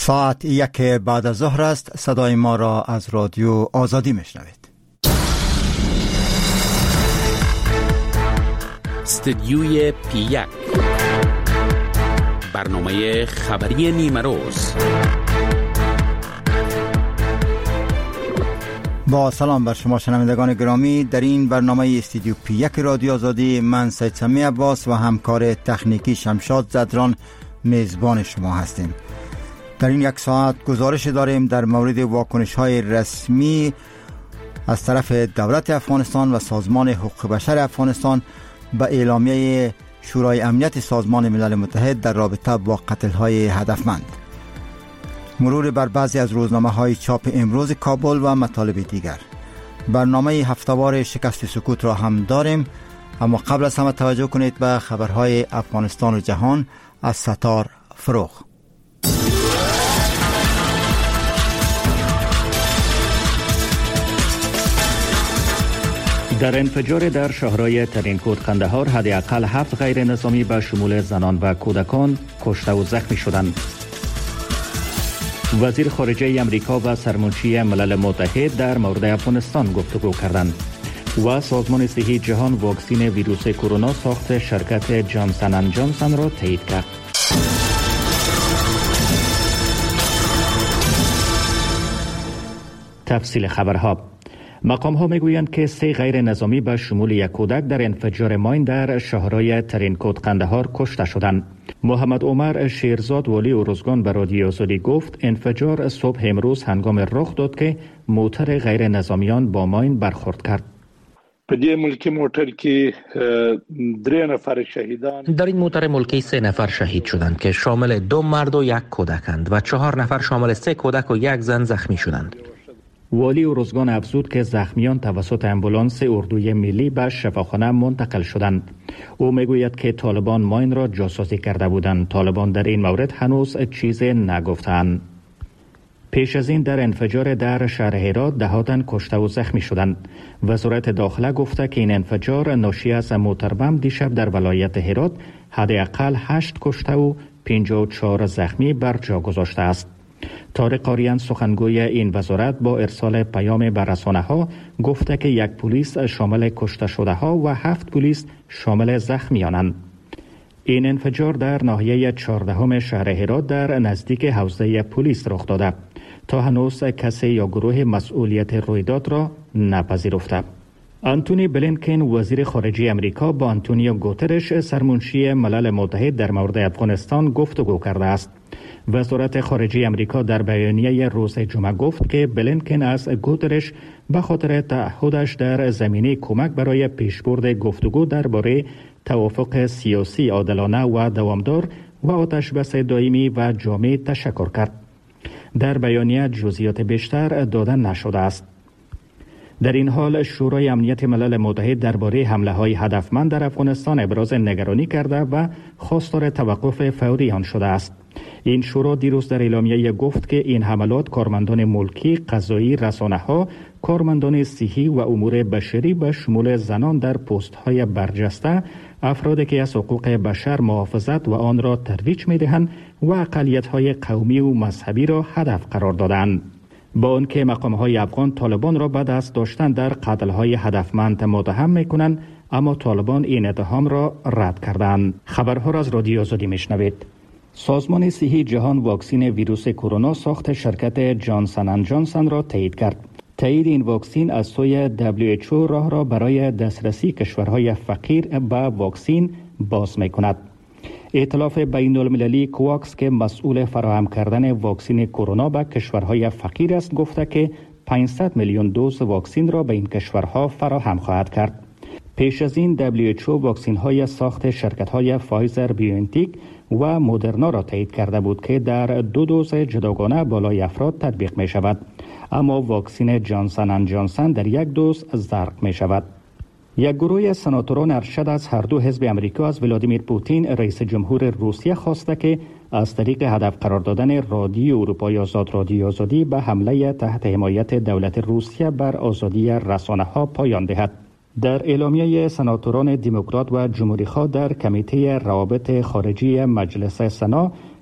ساعت 1 بعد از ظهر است. صدای ما را از رادیو آزادی میشنوید. استدیوی پی 1 برنامه خبری نیمه روز. با سلام بر شما شنوندگان گرامی، در این برنامه استودیو پی 1 رادیو آزادی من سید سمی عباس و همکار تکنیکی شمشاد زدران میزبان شما هستیم. در این یک ساعت گزارش داریم در مورد واکنش‌های رسمی از طرف دولت افغانستان و سازمان حقوق بشر افغانستان به اعلامیه شورای امنیت سازمان ملل متحد در رابطه با قتل‌های هدفمند. مرور بر بعضی از روزنامه‌های چاپ امروز کابل و مطالب دیگر. برنامه هفته‌وار شکست سکوت را هم داریم، اما قبل از همه توجه کنید به خبرهای افغانستان و جهان از ستار فروغ. در انفجار در شهرهای ترینکوت قندهار حداقل 7 غیر نظامی به شمول زنان و کودکان کشته و زخمی شدند. وزیر خارجه امریکا و سرمنشی ملل متحد در مورد افغانستان گفتگو کردند و سازمان صحی جهان واکسن ویروس کرونا ساخت شرکت جانسن اند جانسن را تایید کرد. تفصیل خبرها. مقام ها میگویند که 3 غیر نظامی به شمول یک کودک در انفجار ماین در شهرهای ترینکوت قندهار کشته شدند. محمد عمر شیرزاد والی ارزگان به رادیو آزادی گفت انفجار صبح امروز هنگام رخ داد که موتر غیر نظامیان با ماین برخورد کرد. در این موتر ملکی 3 نفر شهید شدند که شامل 2 مرد و 1 کودکند و 4 نفر شامل 3 کودک و 1 زن زخمی شدند. والی ارزگان افزود که زخمیان توسط امبولانس اردوی ملی به شفاخانه منتقل شدند. او میگوید که طالبان ماین را جاسوسی کرده بودند. طالبان در این مورد هنوز چیزی نگفتند. پیش از این در انفجار در شهر هرات 10 تن کشته و زخمی شدند. وزارت داخله گفته که این انفجار ناشی از موتر بم دیشب در ولایت هرات حداقل 8 کشته و 54 زخمی بر جا گذاشته است. طارق آریان سخنگوی این وزارت با ارسال پیام به رسانه‌ها گفته که 1 پلیس شامل کشته شده ها و 7 پلیس شامل زخمیانند. این انفجار در ناحیه 14 شهر هرات در نزدیک حوزه پلیس رخ داده. تا هنوز کسی یا گروه مسئولیت رویداد را نپذیرفته. آنتونی بلینکن وزیر خارجه امریکا با آنتونیو گوترش سرمنشی ملل متحد در مورد افغانستان گفتگو کرده است. وزارت خارجه امریکا در بیانیه روز جمعه گفت که بلینکن از گوترش به خاطر تعهدش در زمینه کمک برای پیشبرد گفتگو درباره توافق سیاسی عادلانه و دوامدار و آتش‌بس دائمی و جامع تشکر کرد. در بیانیه جزئیات بیشتر داده نشده است. در این حال شورای امنیت ملل متحد درباره حمله‌های هدفمند در افغانستان ابراز نگرانی کرده و خواستار توقف فوری آن شده است. این شورا دیروز در اعلامیه گفت که این حملات کارمندان ملکی، قضایی، رسانه‌ها، کارمندان صحی و امور بشری به شمول زنان در پست‌های برجسته، افرادی که از حقوق بشر محافظت و آن را ترویج می‌دهند و اقلیت‌های قومی و مذهبی را هدف قرار دادند. با آنکه مقام‌های افغان طالبان را به دست داشتن در قتل‌های هدفمند متهم می‌کنند، اما طالبان این اتهام را رد کردند. خبرها را از رادیو آزادی میشنوید. سازمان صحی جهان واکسن ویروس کرونا ساخت شرکت جانسن اند جانسن را تایید کرد. تایید این واکسن از سوی WHO راه را برای دسترسی کشورهای فقیر به واکسن باز می‌کند. ائتلاف بین‌المللی کواکس که مسئول فراهم کردن واکسن کرونا به کشورهای فقیر است گفته که 500 میلیون دوز واکسن را به این کشورها فراهم خواهد کرد. پیش از این WHO واکسن‌های ساخت شرکت‌های فایزر بیوانتک و مدرنا را تایید کرده بود که در 2 دوز جداگانه بالای افراد تطبیق می شود، اما واکسن جانسن اند جانسن در 1 دوز زرق می شود. یک گروه سناتوران ارشد از هر 2 حزب امریکا از ولادیمیر پوتین رئیس جمهور روسیه خواسته که از طریق هدف قرار دادن رادیو اروپای آزاد رادیو آزادی به حمله تحت حمایت دولت روسیه بر آزادی رسانه‌ها پایان دهد. در اعلامیه سناتوران دموکرات و جمهوری‌خواه در کمیته روابط خارجی مجلس سنا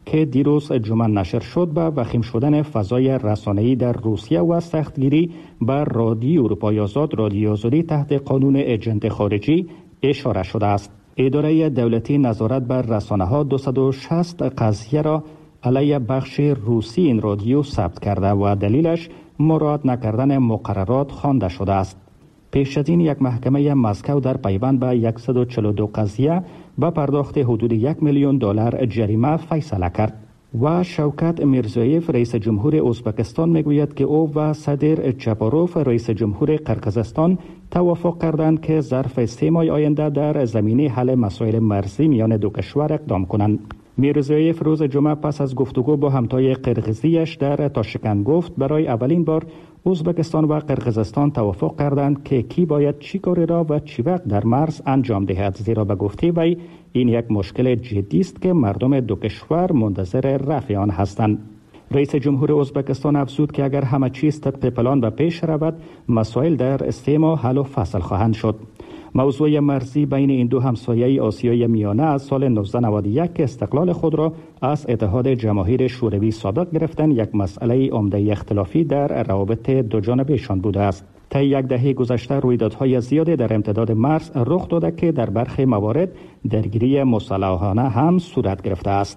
که دیروز جمعه نشر شد به وخیم شدن فضای رسانه‌ای در روسیه و سختگیری بر رادیو اروپای آزاد رادیو آزادی تحت قانون ایجنت خارجی اشاره شده است. اداره دولتی نظارت بر رسانه‌ها 260 قضیه را علیه بخش روسی این رادیو ثبت کرده و دلیلش مراعات نکردن مقررات خوانده شده است. پیش از این یک محکمه مسکو در پیوند به 142 قضیه با پرداخت حدود $1,000,000 جریمه فیصله کرد. و شوکت میرزایف رئیس جمهور ازبکستان میگوید که او و صدر چپاروف رئیس جمهور قرقیزستان توافق کردند که ظرف 3 ماه آینده در زمینه حل مسائل مرزی میان دو کشور اقدام کنند. میرزایف روز جمعه پس از گفتگو با همتای قرقیزیش در تاشکند گفت برای اولین بار ازبکستان و قرقیزستان توافق کردند که کی باید چی کاری را و چی وقت در مرز انجام دهد، زیرا به گفته وی این یک مشکل جدی است که مردم دو کشور منتظر رفع آن هستند. رئیس جمهور ازبکستان افزود که اگر همه چیز طبق پلان به پیش رود مسائل در 3 ماه حل و فصل خواهند شد. موضوع مرزی بین این دو همسایه آسیای میانه از سال 1991 که استقلال خود را از اتحاد جماهیر شوروی سابق گرفتن یک مسئله عمده اختلافی در روابط دو جانبهشان بوده است. طی یک دهه گذشته رویدادهای زیادی در امتداد مرز رخ داده که در برخی موارد درگیری مسلحانه هم صورت گرفته است.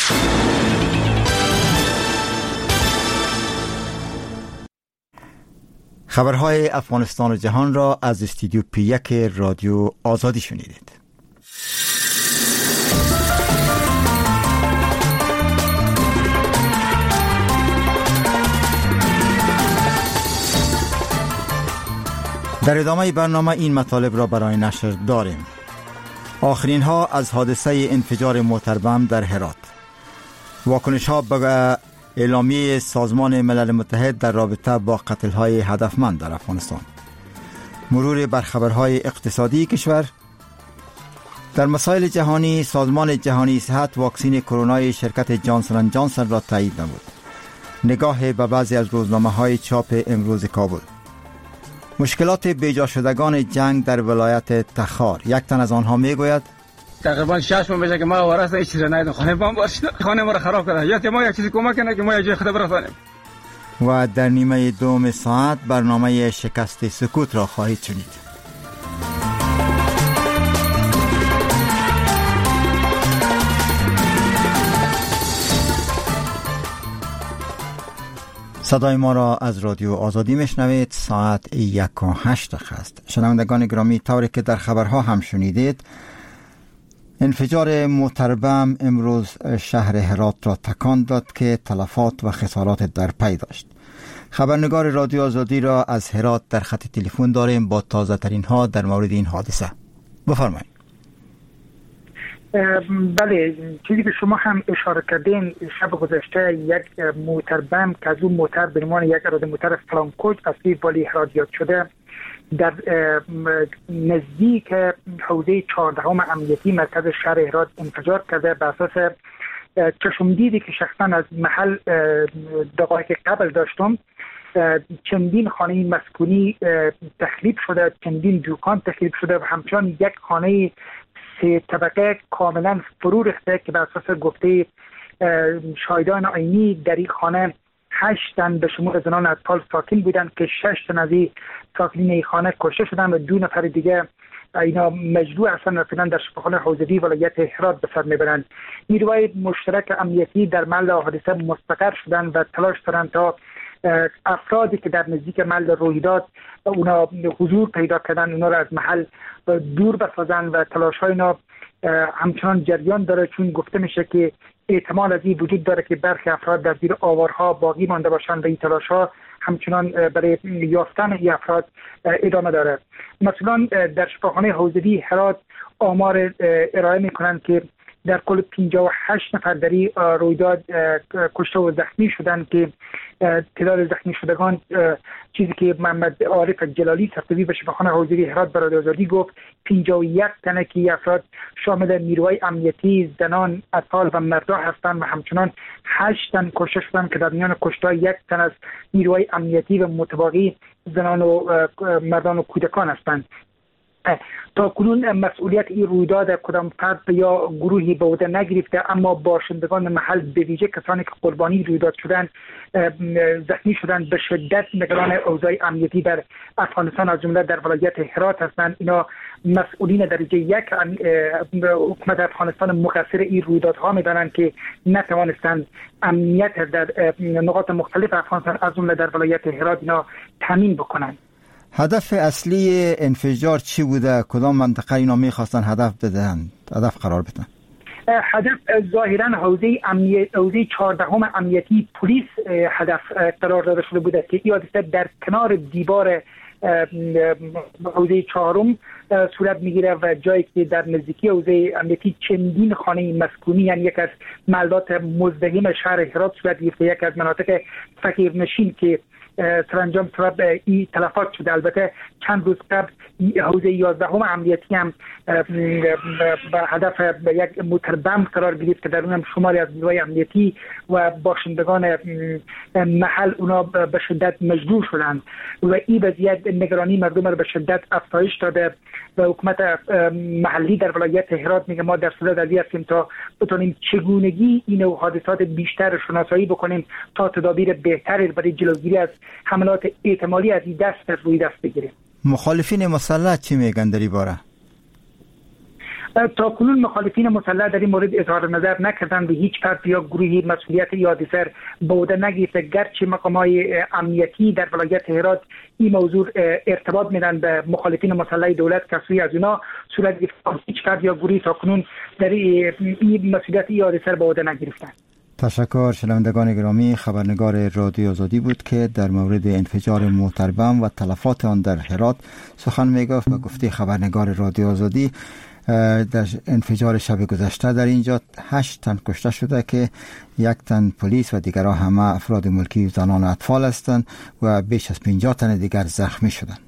خبرهای افغانستان و جهان را از استودیو P1 رادیو آزادی شنیدید. در ادامه برنامه این مطالب را برای نشر داریم. آخرین ها از حادثه انفجار موتربم در هرات. واکنش ها به اعلامیه سازمان ملل متحد در رابطه با قتل‌های هدفمند در افغانستان. مرور بر خبرهای اقتصادی کشور. در مسائل جهانی سازمان جهانی صحت واکسن کرونای شرکت جانسن اند جانسن را تایید نمود. نگاه به بعضی از روزنامه‌های چاپ امروز کابل. مشکلات بیجا شدگان جنگ در ولایت تخار. یک تن از آنها میگوید تقریبا 6 ماه میشه که ما وارث هیچ چیزی ندیدم. خانه بم باشید، خانه ما را خراب کرده. یا ما یک چیزی کمک کنه که ما یه جای خود برسانیم. و در نیمه دوم ساعت برنامه شکست سکوت را خواهید شنید. صدای ما را از رادیو آزادی میشنوید. ساعت 1:08 است. شنوندگان گرامی، طوری که در خبرها هم شنیدید، انفجار موتربم امروز شهر هرات را تکان داد که تلفات و خسارات در پی داشت. خبرنگار رادیو آزادی را از هرات در خط تلفن داریم با تازه ترین ها در مورد این حادثه. بفرمایید. بله، چیزی که شما هم اشاره کردین، شب گذشته یک موتربم که از اون موتر به عنوان یک اراده موتر فلانکوچ از والی هرات یاد شده در نزدیک حوزه 14 امنیتی مرکز شهر هرات انفجار کرده. به اساس چشمدیدی که شخصا از محل دقایق قبل داشتم، چندین خانه مسکونی تخریب شده، چندین دکان تخریب شده و همچنان یک خانه 3 طبقه کاملا فرو ریخته که به اساس گفته شاهدان عینی در این خانه 8 تن به شمول زنان و اطفال ساکن بودند که 6 تن از ساکنین این خانه کشته شدند و 2 نفر دیگه اینا مجروح هستند و فعلا در شفاخانه حوزوی ولایت هرات به سر میبرند. نیروهای مشترک امنیتی در محل حادثه مستقر شدند و تلاش دارند تا افرادی که در نزدیک محل رویداد اونا حضور پیدا کردن اونا را از محل دور بسازند و تلاش های اینا همچنان جریان داره، چون گفته میشه که احتمال از این وجود داره که برخی افراد در زیر آوارها باقی مانده باشند و این تلاش ها همچنان برای یافتن این افراد ادامه داره. مثلا در شفاخانه حوزوی هرات آمار ارائه میکنند که در کل 58 نفر در این رویداد کشته و زخمی شدند که تعداد زخمی شدگان، چیزی که محمد عارف جلالی سرطبیب به شفاخانه حوزوی هرات برای آزادی گفت، 51 تنه که افراد شامل نیروهای امنیتی، زنان، اطفال و مردان هستند و همچنان 8 تن کشته شدند که در میان کشته 1 تن از نیروهای امنیتی و متباقی زنان و مردان و کودکان هستند. تا کنون مسئولیت این رویداد کدام فرد یا گروهی به عهده نگرفته، اما باشندگان محل به ویژه کسانی که قربانی رویداد شدند زخمی شدند به شدت نگران اوضاع امنیتی در افغانستان از جمله در ولایت هرات هستند. اینا مسئولین درجه یک حکومت افغانستان مقصر این رویدادها میدانند که نتوانستند امنیت در نقاط مختلف افغانستان از جمله در ولایت هرات اینا تامین بکنند. هدف اصلی انفجار چی بوده؟ کدام منطقه اینا میخواستن هدف قرار بدن؟ هدف ظاهرا حوزه 14 امنیتی پلیس هدف قرار داده شده بوده که یادسته در کنار دیوار حوزه 4 صورت میگیره و جایی که در نزدیکی حوزه امنیتی چندین خانه مسکونی، یعنی یک از محلات مزدحم شهر هرات صورت گرفته، یک از مناطق فقیرنشین که سرانجام سبب این تلفات شده. البته چند روز قبل حوزه 11 امنیتی هم به هدف یک موتربم قرار گرفت که در اون هم شماری از نیروهای امنیتی و باشندگان محل اونا به شدت مجروح شدند و این وضعیت نگرانی مردم را به شدت افزایش داده و حکومت محلی در ولایت هرات میگه ما در صدد از این هستیم تا بتونیم چگونگی این حادثات بیشتر شناسایی بکنیم تا تدابیر بهتری برای جلوگیری از حملات احتمالی از این دست روی دست بگیریم. مخالفین مسلح چی میگن در این باره؟ تا کنون مخالفین مسلح در این مورد اظهار نظر نکردند و هیچ فرد یا گروهی مسئولیت حادثه به عهده نگرفته، گرچه مقامات امنیتی در ولایت هرات این موضوع ارتباط میدن به مخالفین مسلح دولت که سوی از اینا صورت گرفته، هیچ فرد یا گروهی تا کنون در این مسئولیت حادثه به عهده نگرفتند. تشکر. شنوندگان گرامی، خبرنگار رادیو آزادی بود که در مورد انفجار موتربم و تلفات آن در هرات سخن میگفت و گفته خبرنگار رادیو آزادی در انفجار شب گذشته در اینجا 8 تن کشته شده که 1 تن پلیس و دیگرها همه افراد ملکی زنان و اطفال هستند و بیش از 50 تن دیگر زخمی شدند.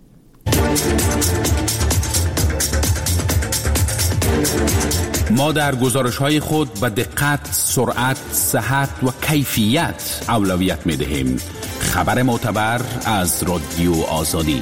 ما در گزارش‌های خود به دقت، سرعت، صحت و کیفیت اولویت می‌دهیم. خبر معتبر از رادیو آزادی.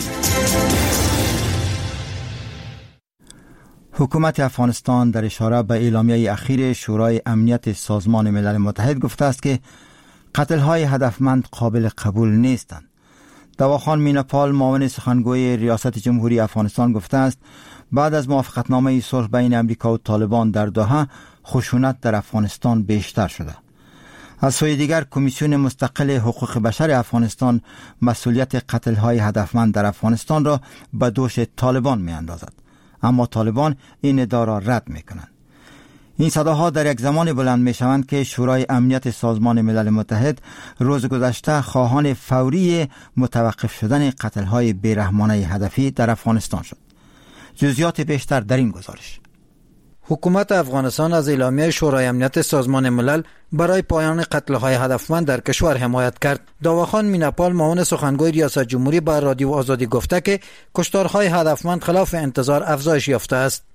حکومت افغانستان در اشاره به اعلامیه اخیر شورای امنیت سازمان ملل متحد گفته است که قتل‌های هدفمند قابل قبول نیستند. دواخان میناپال، معاون سخنگوی ریاست جمهوری افغانستان، گفته است بعد از موافقتنامه صلح بین امریکا و طالبان در دوحه خشونت در افغانستان بیشتر شده. از سوی دیگر کمیسیون مستقل حقوق بشر افغانستان مسئولیت قتل‌های هدفمند در افغانستان را به دوش طالبان می‌اندازد، اما طالبان این ادعا را رد می‌کنند. این صداها در یک زمان بلند می‌شوند که شورای امنیت سازمان ملل متحد روز گذشته خواهان فوری متوقف شدن قتل‌های بیرحمانه هدفی در افغانستان شد. جزئیات بیشتر در این گزارش. حکومت افغانستان از اعلامیه شورای امنیت سازمان ملل برای پایان قتل‌های هدفمند در کشور حمایت کرد. دواخان میناپال، معاون سخنگوی ریاست جمهوری با رادیو آزادی گفته که کشتارهای هدفمند خلاف انتظار افزایش یافته است.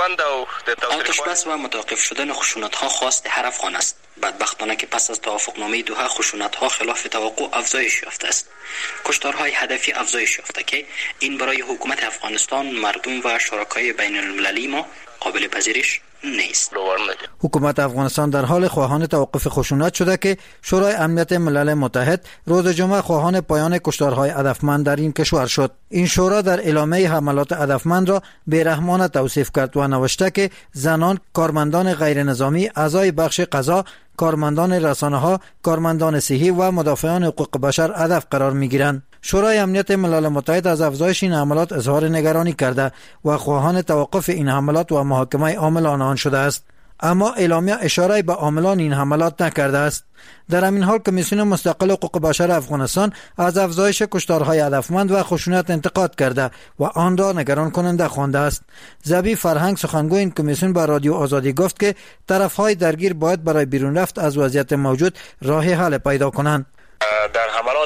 آتش بس و متوقف شدن خشونت‌ها خواست هر افغان است. بدبختانه که پس از توافقنامه دوحه خشونت‌ها خلاف توقع افزایش یافته است. کشتارهای هدفی افزایش یافته که این برای حکومت افغانستان، مردم و شرکای بین‌المللی ما قابل پذیرش نیست. حکومت افغانستان در حال خواهان توقف خشونت شده که شورای امنیت ملل متحد روز جمعه خواهان پایان کشتارهای هدفمند در این کشور شد. این شورا در اعلامیه حملات هدفمند را بیرحمانه توصیف کرد و نوشته که زنان، کارمندان غیر نظامی، اعضای بخش قضا، کارمندان رسانه‌ها، کارمندان صحی و مدافعان حقوق بشر هدف قرار می‌گیرند. شورای امنیت ملل متحد از افزایش این حملات اظهار نگرانی کرده و خواهان توقف این حملات و محاکمه عاملان آن شده است. اما اعلامیه اشاره به عاملان این حملات نکرده است. در همین حال کمیسیون مستقل حقوق بشر افغانستان از افزایش کشتارهای هدفمند و خشونت انتقاد کرده و آن را نگران کننده خوانده است. ذبیح فرهنگ، سخنگوی این کمیسیون با رادیو آزادی گفت که طرفهای درگیر باید برای بیرون رفت از وضعیت موجود راه حل پیدا کنند. در حملات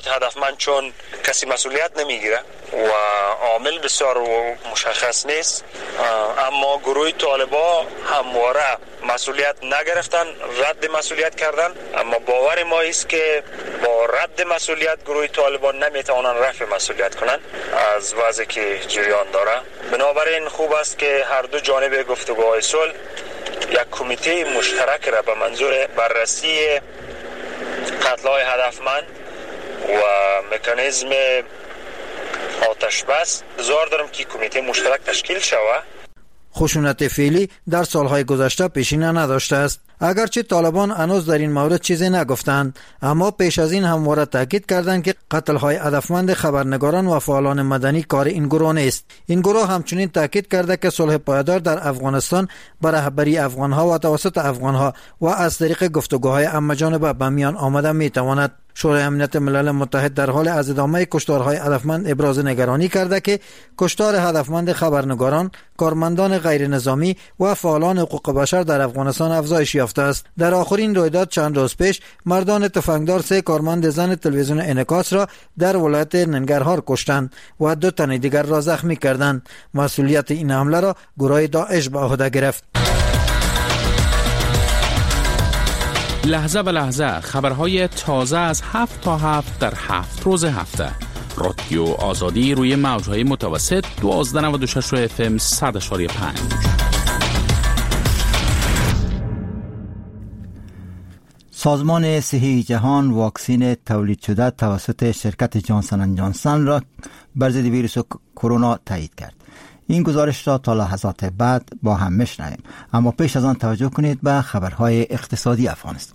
مشکلات هدفمند چون کسی مسئولیت نمیگیره و عامل بسیار مشخص نیست، اما گروه طالبان همواره مسئولیت نگرفتن، رد مسئولیت کردن. اما باور ما است که با رد مسئولیت گروه طالبان نمیتوانند رفع مسئولیت کنند از وضعی که جریان داره. بنابراین خوب است که هر دو جانب گفتگوهای صلح یک کمیته مشترک را به منظور بررسی قتل‌های هدفمند و مکانیزم آتش بس انتظار دارم که کمیته مشترک تشکیل شود. خشونت فعلی در سالهای گذشته پیشینه نداشته است. اگرچه طالبان هنوز در این مورد چیزی نگفتند، اما پیش از این همواره تاکید کردند که قتل‌های هدفمند خبرنگاران و فعالان مدنی کار این گروه نیست. این گروه همچنین تاکید کرده که صلح پایدار در افغانستان به رهبری افغان‌ها و توسط افغان‌ها و از طریق گفتگوهای همه‌جانبه به میان آمده می‌تواند. شورای امنیت ملل متحد در حال از ادامه کشتارهای هدفمند ابراز نگرانی کرده که کشتار هدفمند خبرنگاران، کارمندان غیر نظامی و فعالان حقوق بشر در افغانستان افزایش یافته است. در آخرین رویداد چند روز پیش مردان تفنگدار 3 کارمند زن تلویزیون انعکاس را در ولایت ننگرهار کشتند و 2 تن دیگر را زخمی کردند. مسئولیت این حمله را گروه داعش به عهده گرفت. لحظه به لحظه خبرهای تازه از 7 تا 7 در 7 روز هفته. رادیو آزادی روی موجهای متوسط 1296 FM 100.5. سازمان صحی جهان واکسن تولید شده توسط شرکت جانسن اند جانسن را بر ضد ویروس کرونا تایید کرد. این گزارش را تا لحظات بعد با هم میشنویم، اما پیش از آن توجه کنید به خبرهای اقتصادی افغانستان.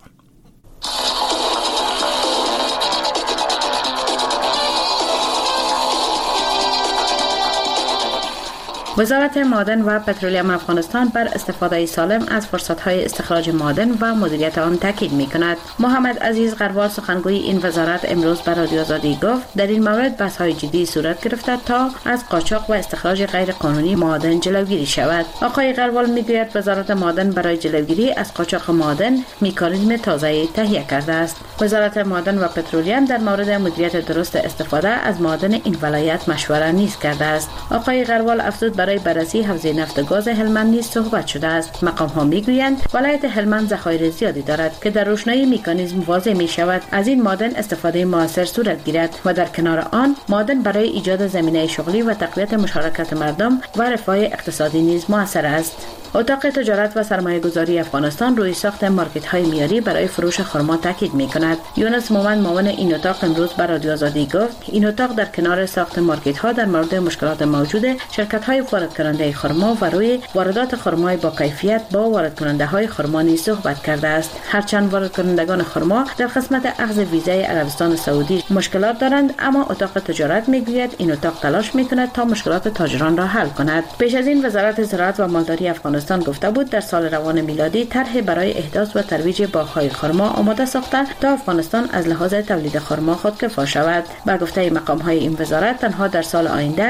وزارت معدن و پترولیم افغانستان بر استفاده سالم از فرصت‌های استخراج معدن و مدیریت آن تاکید می‌کند. محمد عزیز قروال سخنگوی این وزارت امروز به رادیو آزادی گفت در این مورد بحث‌های جدی صورت گرفته تا از قاچاق و استخراج غیر قانونی معدن جلوگیری شود. آقای قروال می‌گوید وزارت معدن برای جلوگیری از قاچاق معدن مکانیزم تازه‌ای تهیه کرده است. وزارت معدن و پترولیم در مورد مدیریت درست استفاده از معدن این ولایت مشوره نیز کرده است. آقای قروال افزود برای بررسی حوزه نفت و گاز هلمند نیز صحبت شده است. مقام ها میگویند ولایت هلمند ذخایر زیادی دارد که در روشنایی مکانیزم واضح می شود از این معدن استفاده موثر صورت گیرد و در کنار آن معدن برای ایجاد زمینه شغلی و تقویت مشارکت مردم و رفاه اقتصادی نیز موثر است. اتاق تجارت و سرمایه گذاری افغانستان روی ساخت مارکت های میاری برای فروش خرما تاکید می کند. یونس مومن معاون این اتاق امروز بر رادیو آزادی گفت این اتاق در کنار ساخت مارکت ها در مورد مشکلات موجود شرکت های وارد کننده خرما و روی واردات خرمای با کیفیت با وارد کننده های خرما نیز صحبت کرده است. هرچند وارد کنندگان خرما در قسمت اخذ ویزای عربستان سعودی مشکلات دارند، اما اتاق تجارت میگوید این اتاق تلاش میکند تا مشکلات تاجران را حل کند. پیش از این وزارت زراعت و مالداری افغانستان گفته بود در سال روان میلادی طرح برای احداث و ترویج باغ‌های خرما آماده ساخته تا افغانستان از لحاظ تولید خرما خودکفا شود. با گفته مقام‌های این وزارت تنها در سال آینده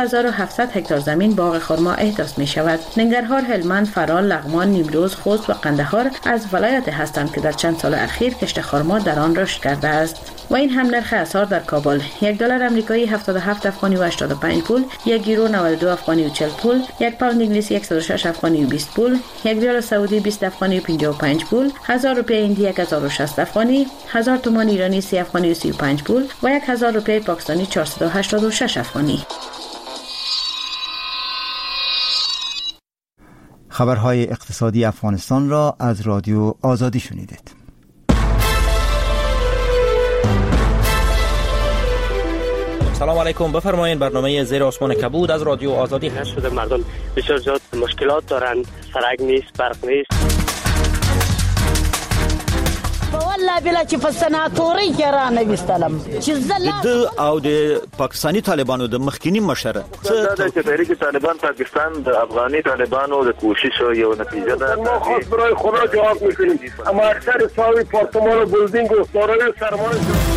2700 هکتار زمین باغ خرما احداث می شود. ننگرهار، هلمند، فرال، لغمان، نیمروز، خوست و قندهار از ولایت هستند که در چند سال اخیر کشت خرما در آن رشد کرده است. و این هم نرخ اسعار در کابل: $1 آمریکایی 77 افغانی و 85 پول، 1 یورو 92 افغانی و 40 پول، 1 پوند انگلیسی 106 افغانی و 20 پول، 1 ریال سعودی 20 افغانی و 55 پول، 1000 روپیه هندی 1060 افغانی، 1000 تومان ایرانی 30 افغانی و 35 پول و 1000 روپیه پاکستانی 486 افغانی. خبرهای اقتصادی افغانستان را از رادیو آزادی شنیدید. سلام علیکم، بفرمایید. برنامه زیر آسمان کبود از رادیو آزادی هست. شده مردم بسیار زیاد مشکلات دارند، سرک نیست، برق نیست. والله بلا چې په سناتوري کې را نه وستلم چې د او د پاکستانی طالبانو د مخکینی مشر چې تحریک طالبان پاکستان د افغاني طالبانو د کوشش یو نتیجه ده. ما خاص برای خدا جواب میکنیم، اما اکثر ساوی پارتمان و بلدینگ و دارای سرمایه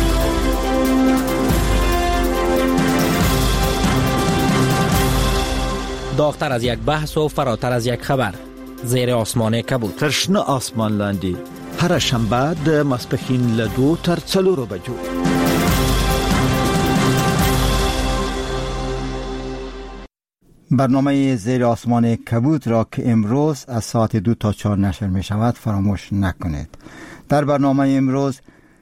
داغتر از یک بحث و فراتر از یک خبر. زیر آسمان کبود، ترشنه آسمان لاندی، هر شنبه د ماسپښین له 2 تر 4 بجو. برنامه زیر آسمان کبود را که امروز از ساعت 2 تا 4 نشر می شود فراموش نکنید. در برنامه امروز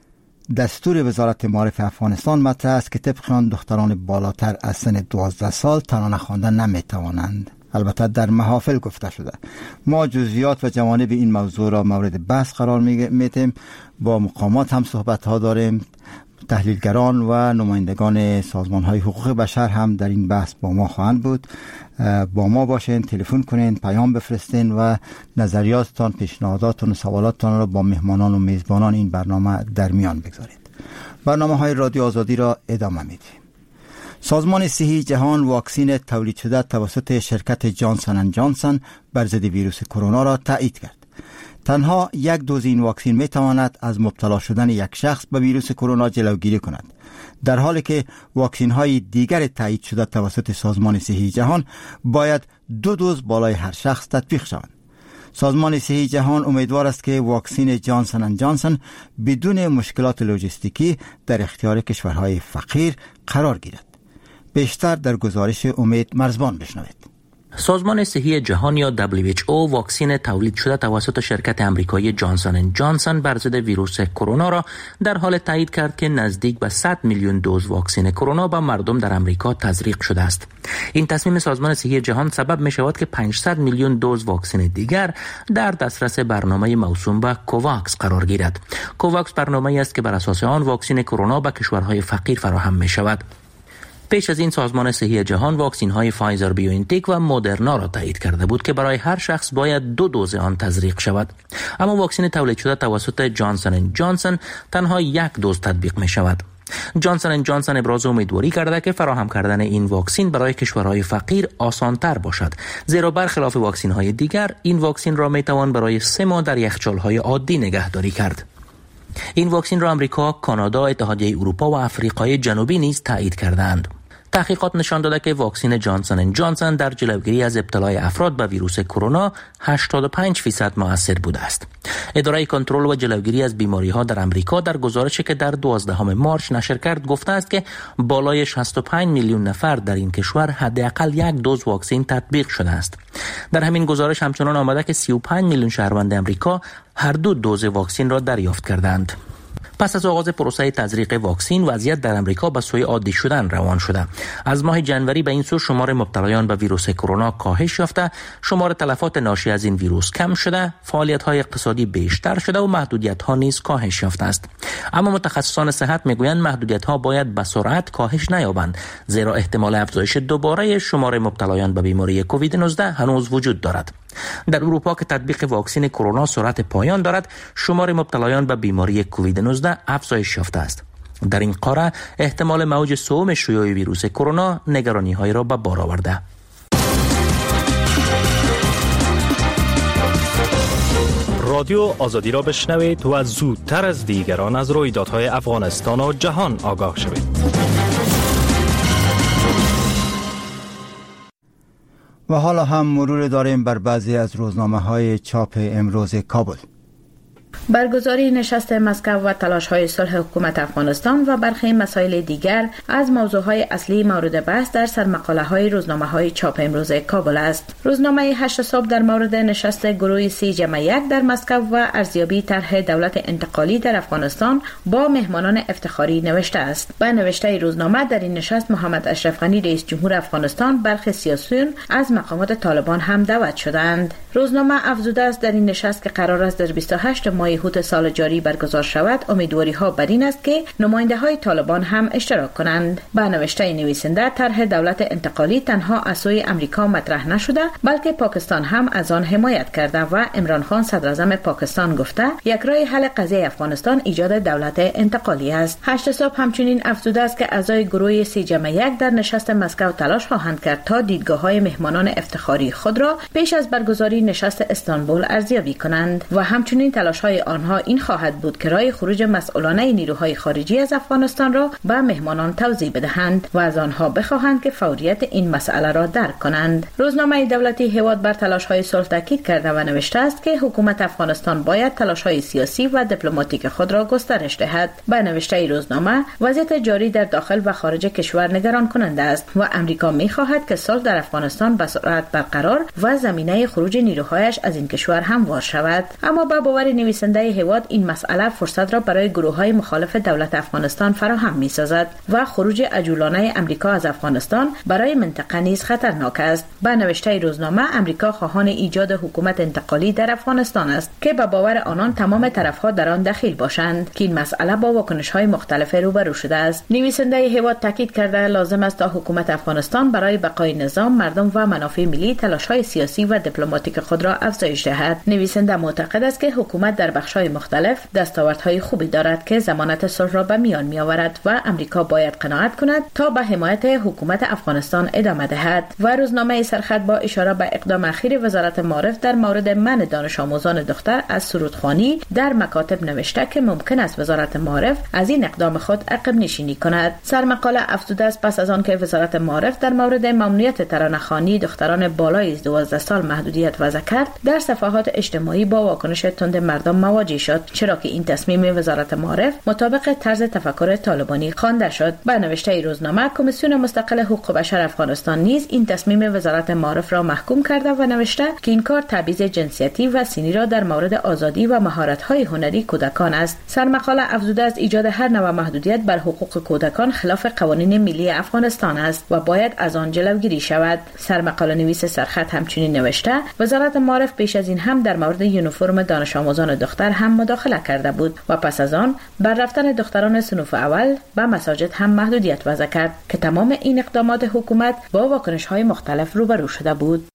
دستور وزارت معارف افغانستان مطرح است که طبق آن دختران بالاتر از سن 12 سال ترانه خواندن نمی توانند. البته در محافل گفته شده. ما جزئیات و جوانب این موضوع را مورد بحث قرار میدیم. با مقامات هم صحبت ها داریم. تحلیلگران و نمایندگان سازمان های حقوق بشر هم در این بحث با ما خواهند بود. با ما باشین، تلفن کنین، پیام بفرستین و نظریاتتان، پیشنهاداتتان و سوالاتتان را با مهمانان و میزبانان این برنامه در میان بگذارید. برنامه های رادیو آزادی را ادامه میدیم. سازمان صحی جهان واکسن تولید شده توسط شرکت جانسن اند جانسن بر ضد ویروس کرونا را تایید کرد. تنها یک دوز این واکسن می تواند از مبتلا شدن یک شخص به ویروس کرونا جلوگیری کند، در حالی که واکسن های دیگر تایید شده توسط سازمان صحی جهان باید 2 دوز بالای هر شخص تطبیق شوند. سازمان صحی جهان امیدوار است که واکسن جانسن اند جانسن بدون مشکلات لوجستیکی در اختیار کشورهای فقیر قرار گیرد. بیشتر در گزارش امید مرزبان بشنوید. سازمان صحی جهان یا WHO واکسن تولید شده توسط شرکت آمریکایی جانسن اند جانسن بر ضد ویروس کرونا را در حال تایید کرد که نزدیک به 100 میلیون دوز واکسن کرونا به مردم در آمریکا تزریق شده است. این تصمیم سازمان صحی جهان سبب می شود که 500 میلیون دوز واکسن دیگر در دسترس برنامه موسوم به کوواکس قرار گیرد. کوواکس برنامه‌ای است که بر اساس آن واکسن کرونا به کشورهای فقیر فراهم می شود. پیش از این سازمان صحی جهان واکسین‌های فایزر بیوانتک و مدرنا را تایید کرده بود که برای هر شخص باید 2 دوز آن تزریق شود. اما واکسن تولید شده توسط جانسن اند جانسن تنها 1 دوز تطبیق می شود. جانسن اند جانسن ابراز امیدواری کرده که فراهم کردن این واکسن برای کشورهای فقیر آسان‌تر باشد، زیرا برخلاف واکسن‌های دیگر این واکسن را می توان برای 3 ماه در یخچال‌های عادی نگهداری کرد. این واکسن را آمریکا، کانادا، اتحادیه اروپا و آفریقای جنوبی نیز تایید کردند. تحقیقات نشان داده که واکسن جانسن اند جانسن در جلوگیری از ابتلای افراد به ویروس کرونا 85% مؤثر بوده است. اداره کنترل و جلوگیری از بیماری‌ها در آمریکا در گزارشی که در 12 مارس نشر کرد گفته است که بالای 65 میلیون نفر در این کشور حداقل 1 دوز واکسن تطبیق شده است. در همین گزارش همچنان آمده که 35 میلیون شهروند آمریکا هر 2 دوز واکسن را دریافت کردند. پس از آغاز پروسه تزریق واکسن وضعیت در آمریکا به سوی عادی شدن روان شده. از ماه جنوری به این سو شمار مبتلایان به ویروس کرونا کاهش یافته، شمار تلفات ناشی از این ویروس کم شده، فعالیت‌های اقتصادی بیشتر شده و محدودیت‌ها نیز کاهش یافته است. اما متخصصان صحت میگویند محدودیت‌ها باید به سرعت کاهش نیابند، زیرا احتمال افزایش دوباره شمار مبتلایان به بیماری کووید 19 هنوز وجود دارد. در اروپا که تطبیق واکسن کرونا سرعت پایان دارد، شمار مبتلایان به بیماری کووید 19 افزایش یافته است. در این قاره احتمال موج سوم شیوع ویروس کرونا نگرانی‌های را به بار آورده. رادیو آزادی را بشنوید و زودتر از دیگران از رویدادهای افغانستان و جهان آگاه شوید. و حالا هم مرور داریم بر بعضی از روزنامه‌های چاپ امروز کابل. برگزاری نشست مسکو و تلاش‌های صلح حکومت افغانستان و برخی مسائل دیگر از موضوعهای اصلی مورد بحث در سرمقاله‌های روزنامه‌های چاپ امروز کابل است. روزنامه 8 صبح در مورد نشست گروه 3+1 در مسکو و ارزیابی طرح دولت انتقالی در افغانستان با مهمانان افتخاری نوشته است. با نوشته روزنامه در این نشست محمد اشرف غنی رئیس جمهور افغانستان برخی سیاسیون از مقامات طالبان هم دعوت شدند. روزنامه افزوده است در این نشست که قرار است در 28 ماه هوت سال جاری برگزار شود، امیدواری ها بر این است که نماینده های طالبان هم اشتراک کنند. با نوشته نویسنده طرح دولت انتقالی تنها از سوی امریکا مطرح نشده بلکه پاکستان هم از آن حمایت کرده و عمران خان صدر اعظم پاکستان گفته یک راه حل قضیه افغانستان ایجاد دولت انتقالی است. 8 صبح همچنین افزوده است که اعضای گروه 3+1 در نشست مسکو تلاش خواهند کرد تا دیدگاه های مهمانان افتخاری خود را پیش از برگزاری نشست استانبول ارزیابی کنند و همچنین تلاش های آنها این خواهد بود که راه خروج مسئولانه نیروهای خارجی از افغانستان را به مهمانان توضیح بدهند و از آنها بخواهند که فوریت این مسئله را درک کنند. روزنامه دولتی هیواد بر تلاش‌های صلح تاکید کرده و نوشته است که حکومت افغانستان باید تلاش‌های سیاسی و دیپلماتیک خود را گسترش دهد. به نوشته روزنامه، وضعیت جاری در داخل و خارج کشور نگران کننده است و امریکا می‌خواهد که صلح در افغانستان به سرعت برقرار و زمینه خروج نیروهایش از این کشور هموار شود. اما با باور نویسنده هیواد این مسئله فرصت را برای گروه‌های مخالف دولت افغانستان فراهم می‌سازد و خروج عجولانه امریکا از افغانستان برای منطقه نیز خطرناک است. به نوشته روزنامه، امریکا خواهان ایجاد حکومت انتقالی در افغانستان است که به باور آنان تمام طرف‌ها در آن دخیل باشند که این مسئله با واکنش‌های مختلف روبرو شده است. نویسنده هیواد تاکید کرده لازم است تا حکومت افغانستان برای بقای نظام، مردم و منافع ملی تلاش‌های سیاسی و دیپلماتیک خود را افزایش دهد. نویسنده معتقد است که حکومت در بخش‌های مختلف دستاوردهای خوبی دارد که ضمانت صلح را به میان می‌آورد و امریکا باید قناعت کند تا به حمایت حکومت افغانستان ادامه دهد. و روزنامه سرخط با اشاره به اقدام اخیر وزارت معارف در مورد منع دانش آموزان دختر از سرودخوانی در مکاتب نوشته که ممکن است وزارت معارف از این اقدام خود عقب نشینی کند. سرمقاله افزوده است پس از آن که وزارت معارف در مورد ممنوعیت ترانه‌خوانی دختران بالای از 12 سال محدودیت وضع کرد، در صفحات اجتماعی با واکنش تند مردم مواجه شد، چرا که این تصمیم وزارت معارف مطابق طرز تفکر طالبانی خوانده شد. با نوشته روزنامه، کمیسیون مستقل حقوق بشر افغانستان نیز این تصمیم وزارت معارف را محکوم کرده و نوشته که این کار تبعیض جنسیتی و سنی را در مورد آزادی و مهارت‌های هنری کودکان است. سرمقاله افزوده است ایجاد هر نوع محدودیت بر حقوق کودکان خلاف قوانین ملی افغانستان است و باید از آن جلوگیری شود. سرمقاله نویس سرخط همچنین نوشته وزارت معارف پیش از این هم در مورد یونیفرم دانش آموزان دختر هم مداخله کرده بود و پس از آن بر رفتن دختران صنف اول به مساجد هم محدودیت وضع کرد که تمام این اقدامات حکومت با واکنش‌های مختلف روبرو شده بود.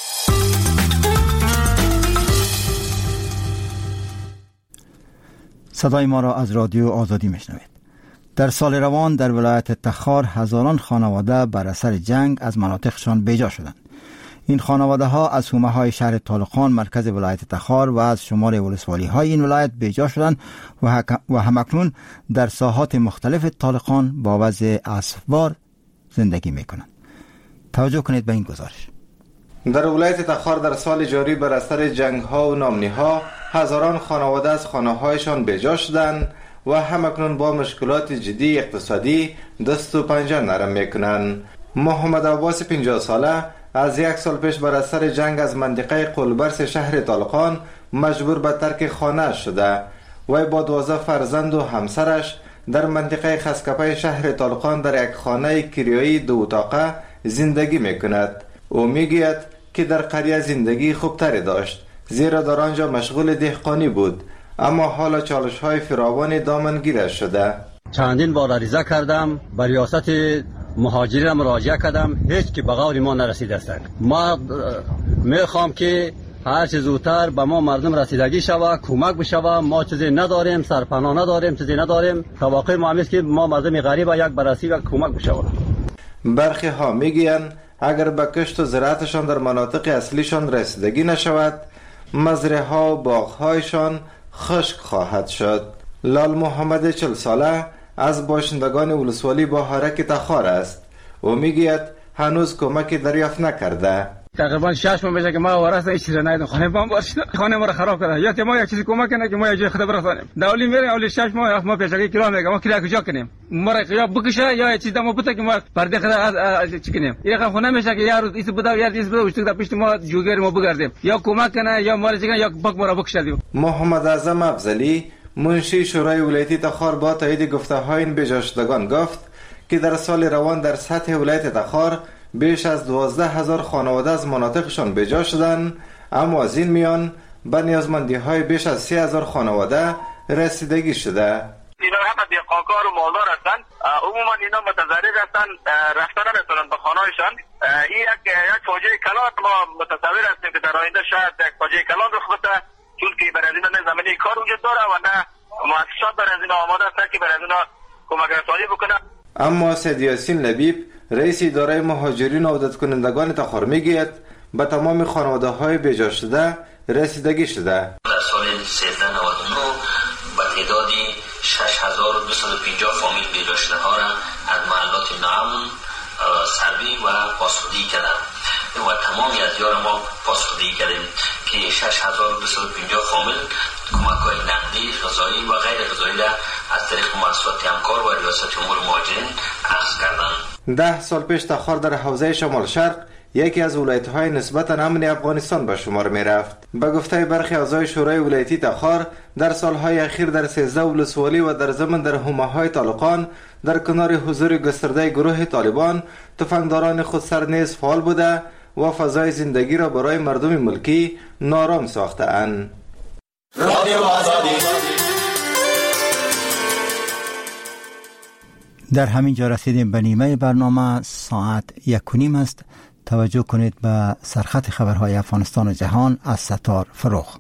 صدای ما را از رادیو آزادی میشنوید. در سال روان در ولایت تخار هزاران خانواده بر اثر جنگ از مناطقشان بیجا شدند. این خانواده ها از حومه های شهر طالقان مرکز ولایت تخار و از شمال ولسوالی های این ولایت بیجا شدند و همکنون در ساحات مختلف طالقان با وضع اسفبار زندگی می کنند. توجه کنید به این گزارش. در ولایت تخار در سال جاری بر اثر جنگ ها و نامنی ها هزاران خانواده از خانه هایشان بیجا شدند و همکنون با مشکلات جدی اقتصادی دست و پنجه نرم میکنند. محمد عباس 50 ساله از یک سال پیش بر اثر جنگ از منطقه قلبرس شهر طالقان مجبور به ترک خانه شده و با 12 فرزند و همسرش در منطقه خسکپه شهر طالقان در یک خانه کریایی 2 اتاقه زندگی میکند. او میگوید که در قریه زندگی خوبتری داشت زیرا در آنجا مشغول دهقانی بود، اما حالا چالش‌های فراوان دامنگیرش شده. چندین بار عریضه کردم، به ریاست مهاجرین مراجعه کردم، هیچ که به قول ما نرسیده است. ما میخوام که هر چه زودتر به ما مردم رسیدگی شوه، کمک بشوه. ما چیزی نداریم، سرپناه نداریم، چیزی نداریم. توقع ما است که ما مردم غریب یک بررسی و کمک بشوه. برخی ها میگویند اگر به کشت و زراعتشان در مناطق اصلیشان رسیدگی نشود، مزرعه ها و باغ هایشان خشک خواهد شد. لال محمد 40 ساله از باشندگان ولسوالی با حرک تخار است. او میگوید هنوز کمکی دریافت نکرده. تقریبا 6 ماه میشه که ما وارث هیچ چیز ندیدم. خانه بام بارش خانه ما رو خراب کرده. یا ما یک چیزی کمک کنه که ما یه جای خود برسانیم. دولی میره اولی 6 ماه ما پیشگی کلا میگه ما کلا کجا کنیم؟ ما را یا بکشه یا چیز دمو بده که ما پرده خود چی کنیم. یه خانه میشه که یارو ایست بده یا ایست بده وشت پیش ما جوگر ما بگردیم. یا کمک کنه یا ما چیکار یا بک ما را بکشه. محمد اعظم افضلی منشی شورای ولایتی تخار با تایید گفته‌های این بیجاشدگان گفت که در سال روان در سطح ولایت تخار بیش از 12,000 خانواده از مناطقشان بیجا شدند، اما از این میان به نیازمندی‌های بیش از 30,000 خانواده رسیدگی شده. اینا همه دهقانکار و مالدار هستند. عموما اینا متضرر هستند، رفتن نمیتونن به خانه‌شان. این یک فاجعه کلان ما متصور هستیم که در آینده شاید یک فاجعه کلان رخ بده، چون که برای اینا نه زمینه کار وجود داره و نه مؤسسات برای اینا آماده هستند که برای اینا کمک رسانی بکنه. اما سید یاسین لبیب رئیس اداره مهاجرین و عودت کنندگان تخار میگوید به تمام خانواده های بیجا شده رسیدگی شده. در سال 1399 6250 فامیل بیجا شده‌ها را از محلات نعم، سروی و پاسخگویی کردند و تمامی از یار ما پاسخگویی کردیم که 6250 فامیل کمک‌های نقدی، غذایی و غیر غذایی را از طریق مؤسسات همکار و ریاست امور مهاجرین اخذ کردند. 10 سال پیش تخار در حوزه شمال شرق یکی از ولایت‌های نسبتاً امن افغانستان به شمار می‌رفت. به گفته برخی اعضای شورای ولایتی تخار، در سالهای اخیر در 13 ولسوالی و در ضمن در حومه‌های طالقان در کنار حضور گسترده گروه طالبان، تفنگداران خودسر نیز فعال بوده و فضای زندگی را برای مردم ملکی نارام ساخته‌اند. در همین جا رسیدیم به نیمه برنامه. ساعت 1:30 است. توجه کنید به سرخط خبرهای افغانستان و جهان از ستار فروخ.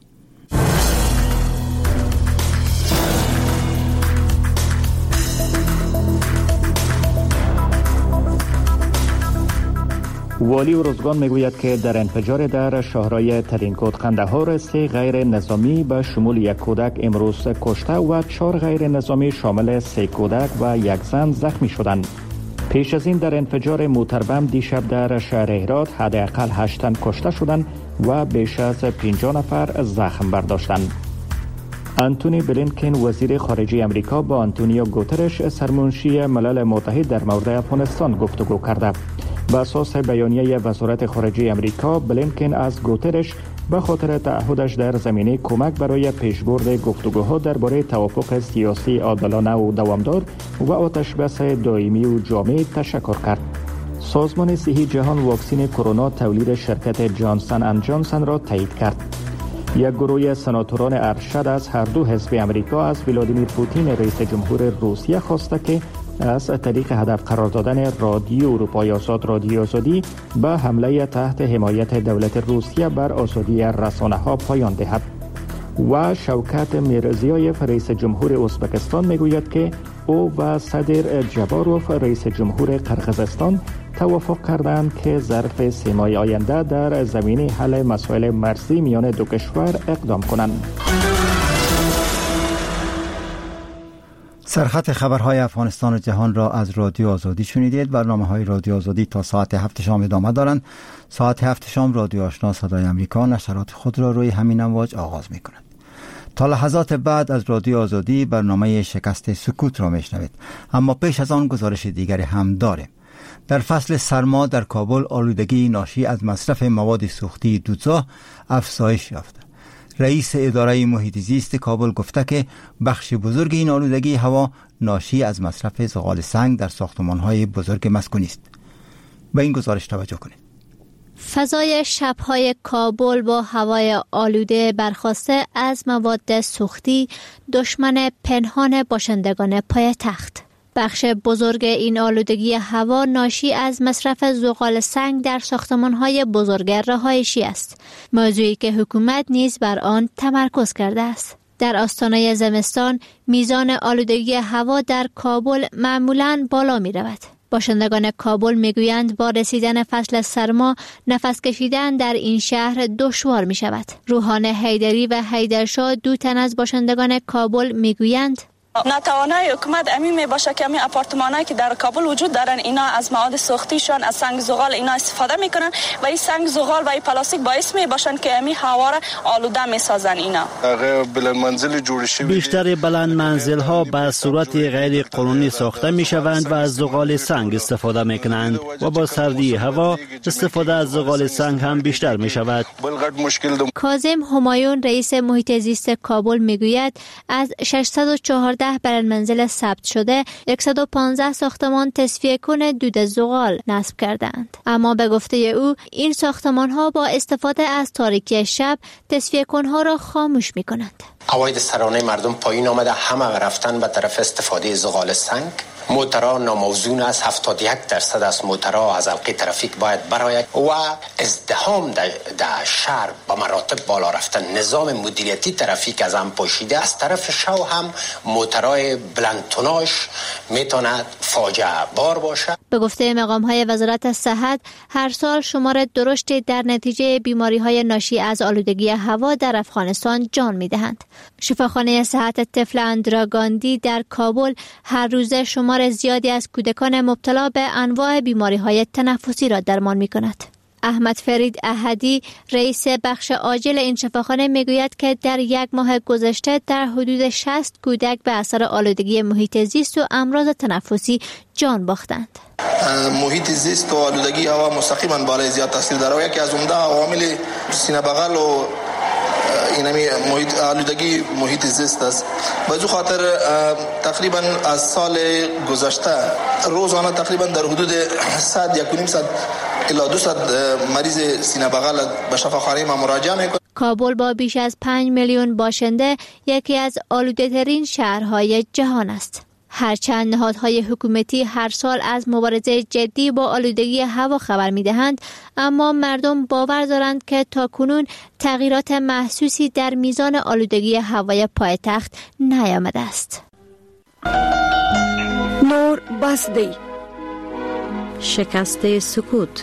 والی ارزگان میگوید که در انفجار در شهرهای ترینکوت قندهار 3 غیر نظامی به شمول 1 کودک امروز کشته و 4 غیر نظامی شامل 3 کودک و 1 زن زخمی شدند. پیش از این در انفجار موتربم دیشب در شهر هرات حداقل 8 تن کشته شدند و بیش از 50 نفر زخم برداشتند. آنتونی بلینکن وزیر خارجه امریکا با آنتونیو گوترش سرمنشی ملل متحد در مورد افغانستان گفتگو کرده. بر اساس بیانیه وزارت خارجه امریکا، بلینکن از گوترش به خاطر تعهدش در زمینه کمک برای پیشبرد گفتگوها درباره توافق سیاسی عادلانه و دوامدار و آتشبس دائمی و جامع تشکر کرد. سازمان صحی جهان واکسن کرونا تولید شرکت جانسن اند جانسن را تایید کرد. یک گروه سناتوران ارشد از هر دو حزب امریکا از ولادیمیر پوتین رئیس جمهور روسیه خواسته که از طریق هدف قرار دادن رادیو اروپای آزاد رادیو آزادی به حمله تحت حمایت دولت روسیه بر آزادی رسانه‌ها پایان دهد. و شوکت میرزیایف رئیس جمهور ازبکستان میگوید که او و صدر جباروف رئیس جمهور قرقیزستان توافق کردند که ظرف 3 ماه آینده در زمینه حل مسائل مرزی میان دو کشور اقدام کنند. سرخط خبرهای افغانستان و جهان را از رادیو آزادی شنیدید. برنامه‌های رادیو آزادی تا ساعت 7 شام ادامه دارند. ساعت 7 شام رادیو آشنا صدای امریکا نشرات خود را روی همین امواج آغاز می‌کند. تا لحظات بعد از رادیو آزادی برنامه شکست سکوت را میشنوید. اما پیش از آن گزارش دیگری هم داریم. در فصل سرما در کابل آلودگی ناشی از مصرف مواد سوختی دودزا افزایش یافته. رئیس اداره محیط زیست کابل گفته که بخش بزرگ این آلودگی هوا ناشی از مصرف زغال سنگ در ساختمان‌های بزرگ مسکونی است. به این گزارش توجه کنید. فضای شب‌های کابل با هوای آلوده برخاسته از مواد سوختی دشمن پنهان باشندگان پایتخت. بخش بزرگ این آلودگی هوا ناشی از مصرف زغال سنگ در ساختمان‌های بزرگ رهایشی است، موضوعی که حکومت نیز بر آن تمرکز کرده است. در آستانه زمستان میزان آلودگی هوا در کابل معمولاً بالا می رود. باشندگان کابل میگویند با رسیدن فصل سرما نفس کشیدن در این شهر دشوار می شود. روحان حیدری و حیدرشاه دو تن از باشندگان کابل میگویند نتوانای حکومت امی می باشه که امی آپارتمانایی که در کابل وجود دارن اینا از مواد سوختیشان از سنگ زغال اینا استفاده میکنن و این سنگ زغال و این پلاستیک باعث می باشن که امی هوا را آلوده می سازن. اینا بلند منزل جوړ شوی بیشتر بلند منزل ها به صورت غیر قانونی ساخته می شوند و از زغال سنگ استفاده می کنند و با سردی هوا استفاده از زغال سنگ هم بیشتر می شود. کاظم همایون رئیس محیط زیست کابل میگوید از 614 بلند منزل ثبت شده 115 ساختمان تصفیه کن دود زغال نصب کردند. اما به گفته او این ساختمان ها با استفاده از تاریکی شب تصفیه کنها را خاموش می کنند. عواید سرانه مردم پایین آمده، همه رفتن به طرف استفاده زغال سنگ. موترها ناموزون است، 71% از موترها از حلقه ترافیک باید برآید و ازدحام در شهر به مراتب بالا رفتن. نظام مدیریتی ترافیک از هم پوشیده. از طرف شو هم موترهای بلند توناژ میتواند فاجعه بار باشه. به گفته مقام‌های وزارت صحت هر سال شمار درشتی در نتیجه بیماری‌های ناشی از آلودگی هوا در افغانستان جان می‌دهند. شفاخانه صحت طفل اندرا گاندی در کابل هر روز شمار زیادی از کودکان مبتلا به انواع بیماری‌های تنفسی را درمان می‌کند. احمد فرید احدی رئیس بخش عاجل این شفاخانه میگوید که در 1 ماه گذشته در حدود 60 کودک به اثر آلودگی محیط زیست و امراض تنفسی جان باختند. محیط زیست و آلودگی هوا مستقیما بالای زیاد تاثیر داره. یکی از عمده عوامل سینه بغل و اینمی آلودگی محیط زیست است. به این خاطر تقریبا از سال گذشته روزانه تقریبا در حدود 100 الی 200 مریض سینه بغل به شفاخانه ما مراجعه میکنه. کابل با بیش از 5 میلیون باشنده یکی از آلوده‌ترین شهرهای جهان است. هرچند نهادهای حکومتی هر سال از مبارزه جدی با آلودگی هوا خبر می‌دهند، اما مردم باور دارند که تاکنون تغییرات محسوسی در میزان آلودگی هوای پایتخت نیامده است. نور بسدی شکست سکوت.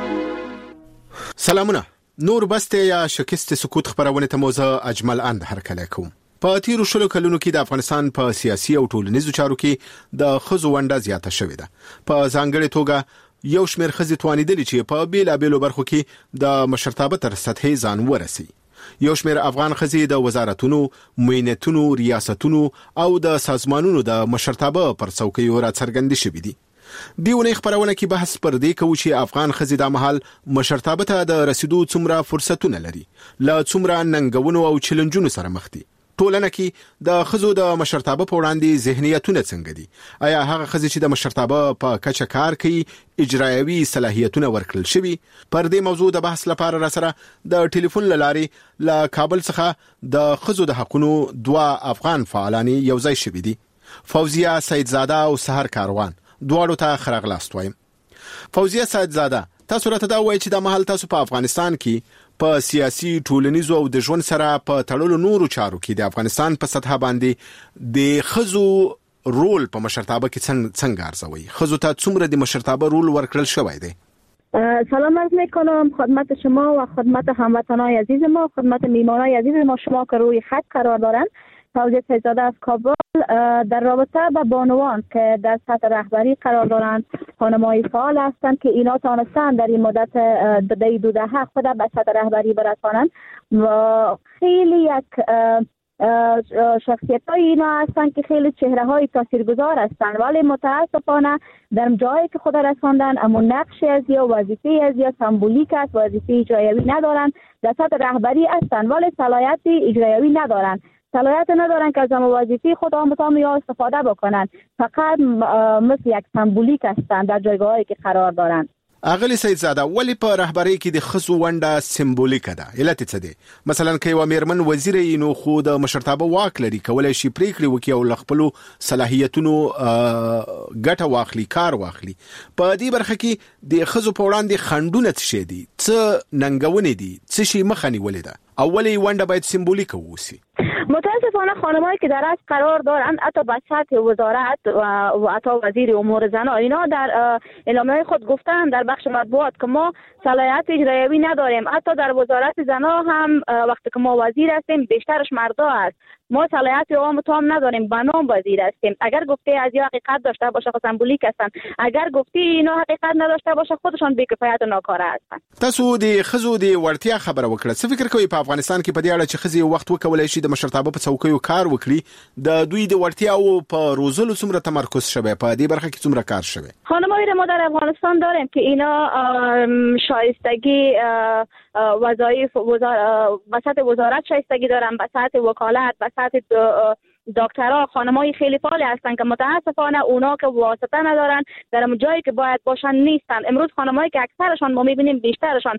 سلامونه. نور بسته یا شکست سکوت خبرونه ته موزه اجمل اند هرکله کوم. په تیرو شلو کلونو کې د افغانستان په سیاسي او ټولنیزو چارو کې د ښځو ونډه زیاته شوې ده. په ځانګړې توګه یو شمېر ښځې توانېدلې چې په بیلابېلو برخو کې د مشرتابه تر سطحې ځان ورسي. یو شمېر افغان ښځې د وزارتونو، معینتونو، ریاستونو او د سازمانونو د مشرتابه پر څوکیو راڅرګندې شوې دي. دیونه خبرونه کې بحث پر دې کوي چې افغان ښځې د مهال مشرتابه ته د رسیدو څومره فرصتونه لري، لا څومره ننګونو او چیلنجونو سره مخ دي. ټولنه کې د ښځو د مشرتابه په وړاندې ذهنیتونه څنګه دي؟ آیا هغه ښځې چې د مشرتابه په کچه کار کوي اجرایوي صلاحیتونه ورکړل شوي؟ پر دې موضوع د بحث لپاره را سره د ټلیفون لارې له کابل څخه د ښځو د حقوقو 2 افغان فعالان یو ځای شوي دي. فوزیه سیدزاده او سحر کاروان دواړو ته خراغلاست وایم. فوزیه سیدزاده، تاسو راته دا وایئ چې د مهال تاسو په افغانستان کې په سیاسي، ټولنیزو او د ژوند سره په تړلو نورو چارو کې د افغانستان په سطح باندې د ښځو رول په مشرتابه کې څنګه ارزوي؟ ښځو ته څومره د مشرتابه رول ورکړل شوی دی؟ سلام عرض میکنم خدمت شما و خدمت هموطنان عزیز ما، خدمت میهمانان عزیز ما، شما که روی خط قرار دارند. فوزیه سیدزاده از کابل. در رابطه با بانوان که در سطح رهبری قرار دارند، خانم‌های فعال هستند که اینا تانستند در این مدت 2 دهه خود به سطح رهبری برسانند و خیلی یک شخصیت‌های اینا هستند که خیلی چهره‌های تاثیرگذار هستند، ولی متاسفانه در جایی که خود رساندن اما نقشی از یا وظیفه‌ای از یا سمبولیک است، وظیفه اجرایی ندارند. در سطح رهبری هستند ولی صلاحیت اجرایی ندارند. صلاحیت ندارن که از وظیفه خود آموزان یا استفاده بکنن، فقط مثل یک سمبولیک هستند در جایگاهایی که قرار دارند. اغلی سیدزاده، ولی په رهبری کې د ښځو ونډه سمبولیکه ده. علت څه دی؟ مثلا که یو میرمن وزیر یې نو خو د مشرتابه واک لري، کولای شي پریکړې وکړي او خپل صلاحیتونو ګټه واخلي، کار واخلي. په دې برخه کې د ښځو په وړاندې خنډونه څه دي؟ څه ننګونې دي؟ څه شي مخه نیولې ده؟ اولی ونډه باید سمبولیکه ووسی. متاسفانه خانمایی که در اصل قرار دارند حتی به سطح وزارت و حتی وزیر امور زنان اینا در اعلامیه خود گفتن در بخش مطبوعات که ما صلاحیت اجرایی نداریم. حتی در وزارت زنان هم وقتی که ما وزیر هستیم بیشترش مردا است. ما صلاحیت عام تام نداریم، به نام وزیر هستیم. اگر گفته از یا حقیقت داشته باشه خود سمبولیک هستن، اگر گفته اینا حقیقت نداشته باشه خودشان بی‌کفایت و ناکاره هستن. تاسو د ښځو د وړتیا خبره وکړه. څه فکر کوئ په افغانستان کې په دې اړه چې ښځې وخت وکولای شي د مشرتابه په څوکیو کار وکړي؟ د دوی د وړتیاو په روزلو څومره تمرکز شوی؟ په دې برخه کې څومره کار شوی؟ خانمایی ما در افغانستان داریم که اینا شایستگی وظایف وسط وزارت شایستگی دارن، وسط وکالت، وسط دکترها خانمای خیلی فعال هستند که متاسفانه اونا که واسطه ندارن در جایی که باید باشن نیستن. امروز خانمایی که اکثرشان ما میبینیم بیشترشان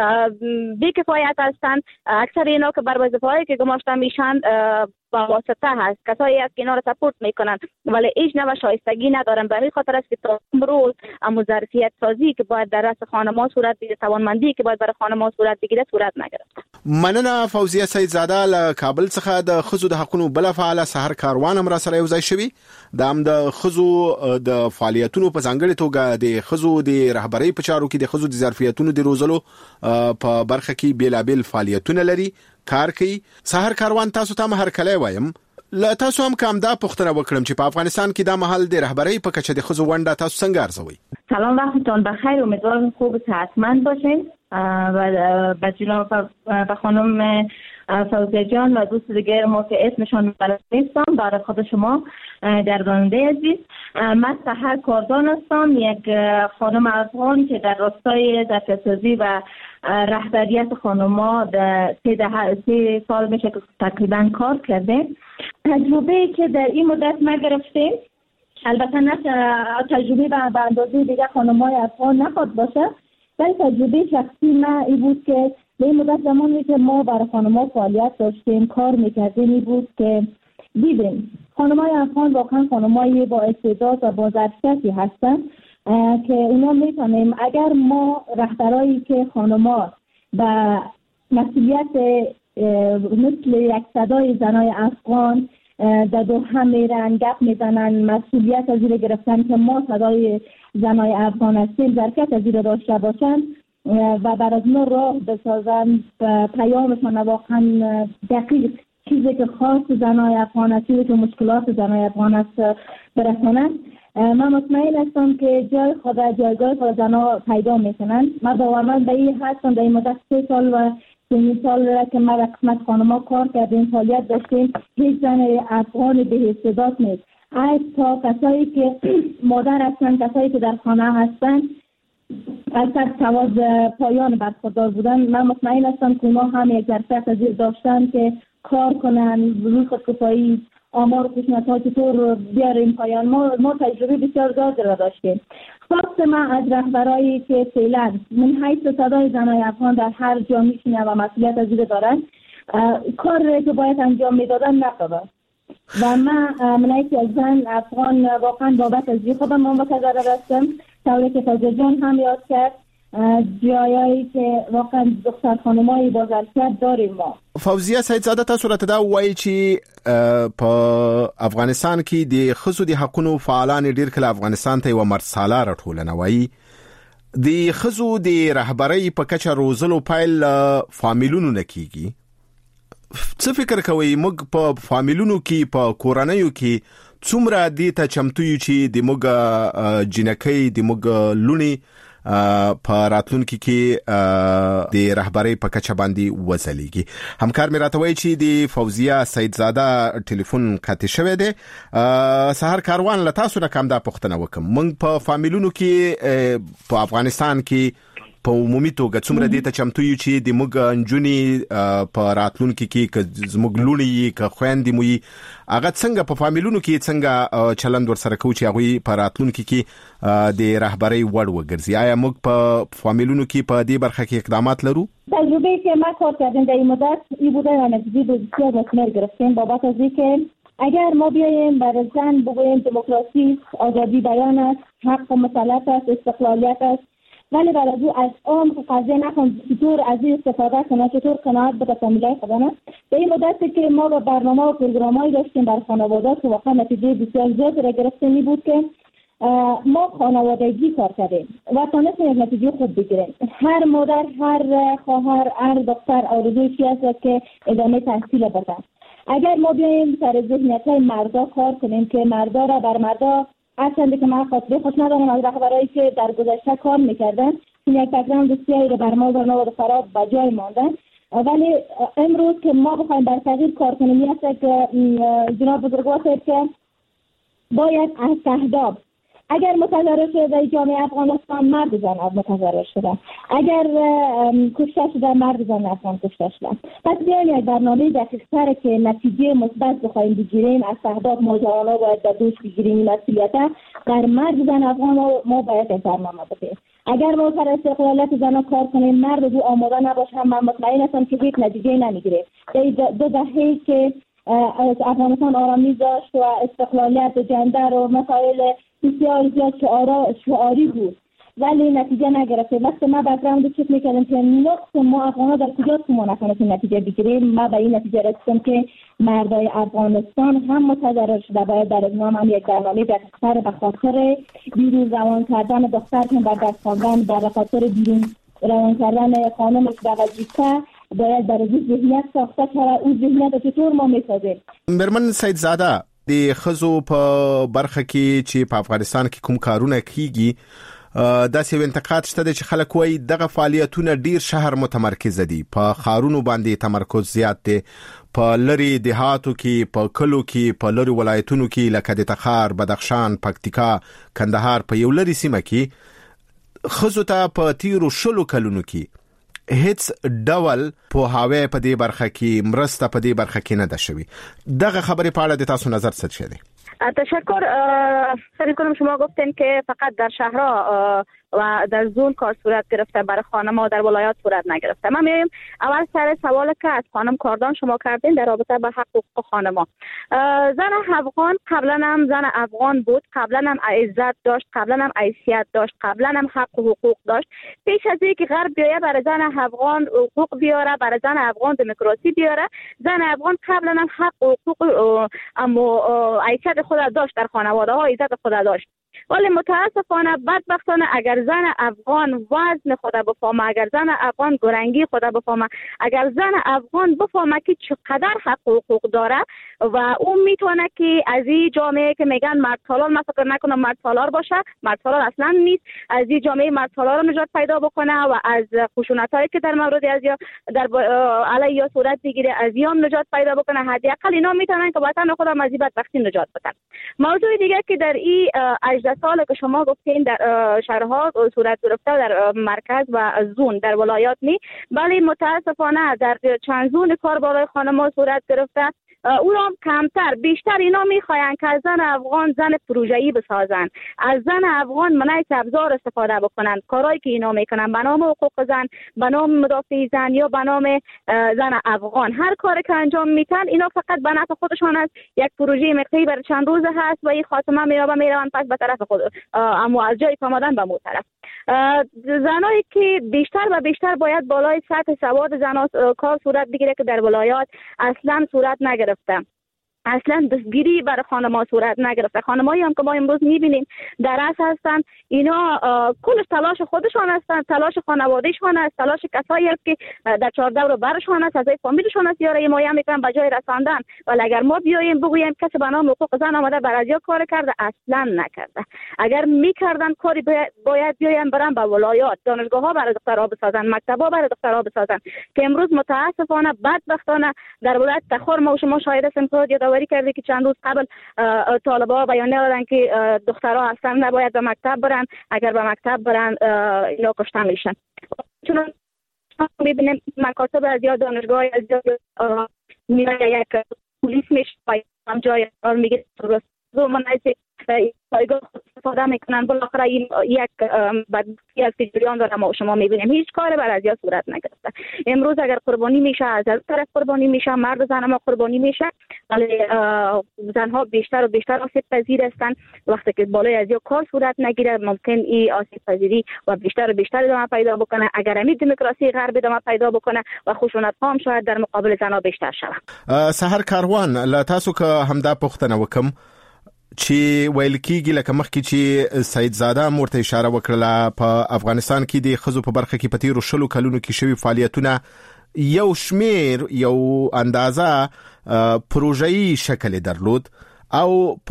بی‌کفایت هستند. اکثر اینا که بر وظیفه‌ای که گماشته میشن با واسطه هست، کسایی است که اینا رو سپورت میکنن ولی هیچ نوع شایستگی ندارن. به همین خاطر است که تا امروز اما ظرفیت سازی که باید در رأس خانم‌ها صورت بگیره، توانمندی که باید برای خانم‌ها صورت بگیره صورت نگرفت. مننه فوزیه سیدزاده له کابل څخه. د ښځو د حقوقو بل فعال سحر کاروان هم را سره یو ځای شوی. د ښځو د فعالیتونو په ځانګړې توګه د ښځو د رهبرۍ په چارو کې د ښځو د ظرفیتونو د روزلو په برخه کې بیلابل فعالیتونه لري. کار کوي. سحر کاروان تاسو ته هرکلی وایم. له تاسو هم کوم دا پوښتنه وکړم چې په افغانستان کې دا مهال د رهبری په کچه د ښځو ونډه تاسو څنګه ارزوئ؟ سلام، وقتتان بخیر. امیدوارم خوب و صحتمند باشین و به جناب و خانم فوزیه جان و دوست دیگر ما که اسمشان بلد نیستم برای خود شما گرداننده عزیز. من سحر کاردان هستم، یک خانم افغان که در راستای ظرفیت‌سازی و رهبریت خانم‌ها در 3 سال میشه که تقریبا کار کرده. تجربه که در این مدت ما گرفتیم، البته نه تجربه به اندازه دیگه خانم‌های افغان نخواد باشه، ولی تجربه شخصی من این بود که به این مدت زمانی که ما برای خانم‌ها فعالیت داشتیم کار می‌کردیم این بود که دیدیم خانم‌های افغان واقعا خانم‌های با استعداد و با ظرفیتی هستن که اونا می‌فهمیم اگر ما رهبرایی که خانم‌ها و مسئولیت مثل یک صدای زنای افغان در دو هم میرن گپ میزنن، مسئولیت از زیر گرفتن که ما صدای زنای افغان هستیم، ظرفیت از زیر داشته باشن و برای ما راه بسازن، پیامشان واقعا دقیق چیزی که خاص زنای افغان است، چیزی که مشکلات زنای افغان است برسانن. من مطمئن هستم که جایگاه خود زنها پیدا میکنن. من باورمند به این هستم. در این مدت 3 سال و 3 سال که ما در قسمت خانم‌ها کار کردیم، فعالیت داشتیم، هیچ زن افغان به استعداد نیست. تا کسایی که مادر هستن، کسایی که در خانه هستن، از سواز پایان برخوردار بودن، من مطمئن هستم که ما هم یک ظرفیت از داشتن که کار کنن، روی خودکفایی، آمار و پیشنهادها چطور بیاریم پایان. ما تجربه بسیار زیاد را داشتیم. خواست من از رهبرایی که فعلا من حیث صدای زنای افغان در هر جا میشینن و مسئولیت از زیر دارن، کار که باید انجام میدادن نکردن و من یکی از زن افغان واقعا بابت از خودم منتظر هستم. طوری که فوزیه جان هم یاد کرد، جایایی که واقعا دختر خانمایی با ظرفیت داریم. ما فوزیه سیدزاده تاسو راته دا وایي چې په افغانستان کې د ښځو د حقونو فعالان ډیر کله افغانستان ته یو مرساله راټولنه وایي. د ښځو د رهبرۍ په کچه روزلو پیل فامیلونو نه کیږي. څه فکر کوئ موږ په فامیلونو کې په کورنیو کې څومره دې ته چمتو یو چې د موږ جنکۍ د موږ لونی په راتلونکي کې د رهبرۍ په کچه باندې وځلېږي؟ همکار مې راته وایي چې د فوزیه سیدزاده ټلیفون قطع شوی دی. سحر کاروان له تاسو نه کوم دا پوښتنه وکم، موږ په فامیلونو کې په افغانستان کې په عمومي توګه څومره دې ته چمتو یو چې د موږ نجونې په راتلونکي کې که زموږ لوڼې که خویندې مو یي هغه څنګه په فامیلونو کې څنګه چلند ورسره کوو چې هغوی په راتلونکي کې د رهبرۍ وړ وګرځي؟ آیا موږ په فامیلونو کې په دې برخه کې اقدامات لرو؟ تجربه که ما کار کردیم در این مدت این بوده و نتیجه بسیار مثمر گرفتیم بابت از اینکه اگر ما بیاییم برای زن بگوییم دموکراسی، آزادی بیان است، حق مسلط است، استقلالیت است، ولی برای از عام قضیه نکن چطور از این استفاده کنه، چطور قناعت بده فامیلای خودمه. به این مدتی که ما با برنامه و پروگرامایی داشتیم برای خانواده که واقعا نتیجه بسیار زیادی را گرفتیم بود که ما خانوادگی کار کردیم و تونستیم یک نتیجه خوب بگیریم. هر مادر، هر خواهر، هر دختر آرزوی چی است که ادامه تحصیل بده. اگر ما بیاییم سر ذهنیت‌های مردا کار کنیم که مردا را بر مردا اصلا که من خاطره خوش ندارم از رهبرایی که در گذشته کار میکردن این یک بک‌گراند بسیاری رو بر ما و خراب به جای ماندن، ولی امروز که ما بخوایم بر تغییر کار کنیم میاد که جناب بزرگوار که باید از تهداب اگر متضرر شده در جامعه افغانستان مرد زن متضرر شده، اگر کشته شده مرد زن افغان کشته شده. پس بیایم یک برنامه دقیق‌تر که نتیجه مثبت بخوایم بگیریم از تهداب ما جوانا باید در دوش بگیریم مسئولیت در مرد زن افغان ما باید این برنامه بدیم. اگر ما سر استقلالیت زنها کار کنیم مرد دو آماده نباشه من مطمئن هستم که هیچ نتیجه نمیگیره. دو دهه که افغانستان آرامی داشت و استقلالیت جندر و مسائل بسیار زیاد شعاری بود ولی نتیجه نگرفته. وقتی ما بک‌گراند چک میکردم که نقص ما افغان‌ها در کجاست که ما نتونستیم نتیجه بگیریم، ما به این نتیجه رسیدم که مردای افغانستان هم متضرر شده. باید در اقنام هم یک برنامه دقیق‌تر به خاطر بیرون روان کردن دختر که بر دست خواندن، به خاطر بیرون روان کردن خانم در وظیفه باید برای ذهنیت ساخته شود. اون ذهنیت چطور ما میسازیم؟ مرمن سید زاده د خزو په برخه کې چې په افغانستان کې کوم کارونه کیږي داسې انتقاد شته چې خلک وایي دغه فعالیتونه ډیر شهر متمرکز دي، په خارونو باندې تمرکز زیات دی، په لری دهاتو کې، په کلو کې، په لری ولایتونو کې لکه د تخار، بدخشان، پکتیکا، کندهار په یو لری سیمه کې خزو ته په تیرو شلو کلونو کې هیڅ ډول په هاوی په دې برخه کې مرسته په دې برخه کې نه ده شوی. دغه خبرې په اړه د تاسو نظر څه دی؟ تشکر. سعی کنم شما گفتین که فقط در شهرها و در زون کار صورت گرفته، برای خانم‌ها در ولایات صورت نگرفته. ما میایم اول سر سوال که از خانم کاردان شما کردین در رابطه با حقوق خانم‌ها. زن افغان قبلا هم زن افغان بود، قبلا هم عزت داشت، قبلا هم حیثیت داشت، قبلا هم حق و حقوق داشت. پیش از اینکه غرب بیاید برای زن افغان حقوق بیاره، برای زن افغان دموکراسی بیاره، زن افغان قبلا هم حق و حقوق اما حیثیت خود داشت، در خانواده‌ها عزت خود داشت. ولی متاسفانه بدبختانه اگر زن افغان وزن خود بفهمه، اگر زن افغان گرنگی خود بفهمه، اگر زن افغان بفهمه که چقدر حق و حقوق داره و اون میتونه که از این جامعه که میگن مرد سالار، من فکر نکنم مرد سالار باشه، مرد سالار اصلا نیست، از این جامعه مرد سالار رو نجات پیدا بکنه و از خشونتایی که در مورد از یا در علیه یا صورت بگیره از یام نجات پیدا بکنه. حداقل اینا میتونن که وطن خودم از این بدبختی نجات بدن. موضوع دیگه که در این 18 سال که شما گفتین در شهرها صورت گرفته در مرکز و زون در ولایات نی، ولی متاسفانه در چند زون کار برای خانم‌ها صورت گرفته. او هم کمتر، بیشتر اینا میخواین که از زن افغان زن پروژه‌ای بسازن، از زن افغان منعکس ابزار استفاده بکنن. کارهایی که اینا میکنن به نام حقوق زن، به نام مدافع زن یا به نام زن افغان، هر کاری که انجام میتن اینا فقط به نفع خودشان است. یک پروژه مقطعی برای چند روز هست و این خاتمه میرون پس به طرف خود، اما از جای آمدن به مو طرف. زنایی که بیشتر و بیشتر باید بالای سطح سواد زنان کار صورت بگیره که در ولایات اصلا صورت نگرفته. اصلا دستگیری برای خانم‌ها صورت نگرفته. خانمایی هم که ما امروز می‌بینیم در اصل هستن، اینا کلش تلاش خودشان هستن، تلاش خانواده‌شان است، تلاش کسایی است که در چهاردور و برشان است، از فامیلشان است، یاره مایه میکنن به جای رساندن. ولی اگر ما بیایم بگوییم کسی به نام حقوق زن آمده برای کار کرده، اصلا نکرده. اگر می‌کردن کاری باید بیایم برن به ولایات، دانشگاه‌ها برای دخترها بسازن، مکتب‌ها برای دخترها بسازن که امروز متأسفانه بدبختانه در ولایت تخار ما و شما شاهد هستیم که کرده که چند روز قبل طالبا بیانیه دادن که دخترها اصلا نباید به مکتب برن، اگر به مکتب برن اینا کشته میشن. چون میبینیم مکاتب از یا دانشگاه از یا میره یک پلیس میشه هم جای کار میگه درست و منعکس پایگاه استفاده میکنن. بالاخره این یک بدبختی از جریان داره ما شما میبینیم هیچ کار بر از یا صورت نگرفته. امروز اگر قربانی میشه از طرف قربانی میشه، مرد و زن ما قربانی میشه، ولی زنها بیشتر و بیشتر آسیب پذیر هستند. وقتی که بالای از یا کار صورت نگیره ممکن این آسیب پذیری و بیشتر و بیشتر ادامه پیدا بکنه. اگر همین دموکراسی غرب ادامه پیدا بکنه و خشونت ها هم شاید در مقابل زنها بیشتر شود. سحر کاروان لا تاسو که همدا پوښتنه وکم چې ویل کېږي لکه مخکې چې سید زاده مرته اشاره وکړه په افغانستان کې د خزو په برخه کې په تیرو شلو کلونو کې شوي فعالیتونه یو شمیر یو اندازه پروژه‌ای شکل درلود او